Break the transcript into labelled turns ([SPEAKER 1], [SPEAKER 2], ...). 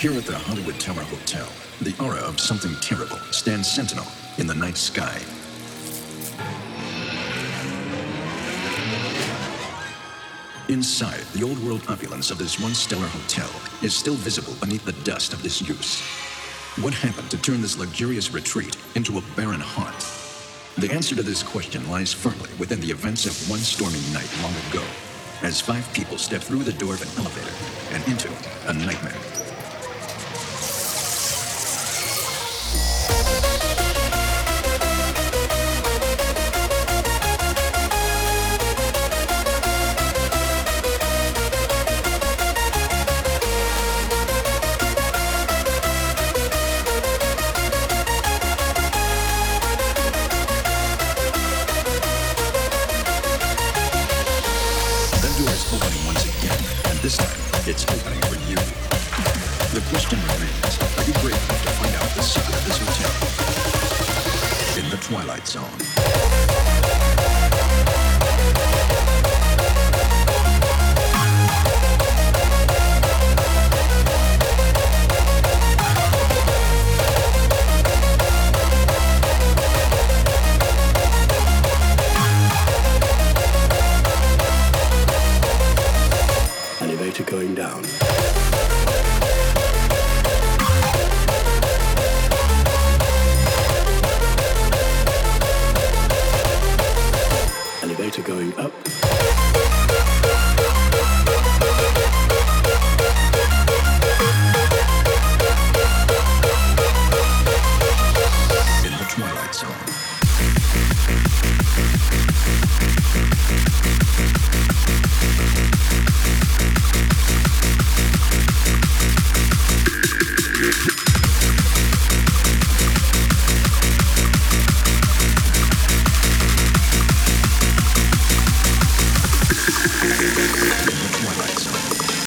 [SPEAKER 1] Here at the Hollywood Tower Hotel, the aura of something terrible stands sentinel in the night sky. Inside, the old-world opulence of this once stellar hotel is still visible beneath the dust of disuse. What happened to turn this luxurious retreat into a barren haunt? The answer to this question lies firmly within the events of one stormy night long ago, as 5 people step through the door of an elevator and into a nightmare. This time, it's opening for you. The question remains, are you brave enough to find out the secret of this hotel? In the Twilight Zone.
[SPEAKER 2] Going down. Elevator going up.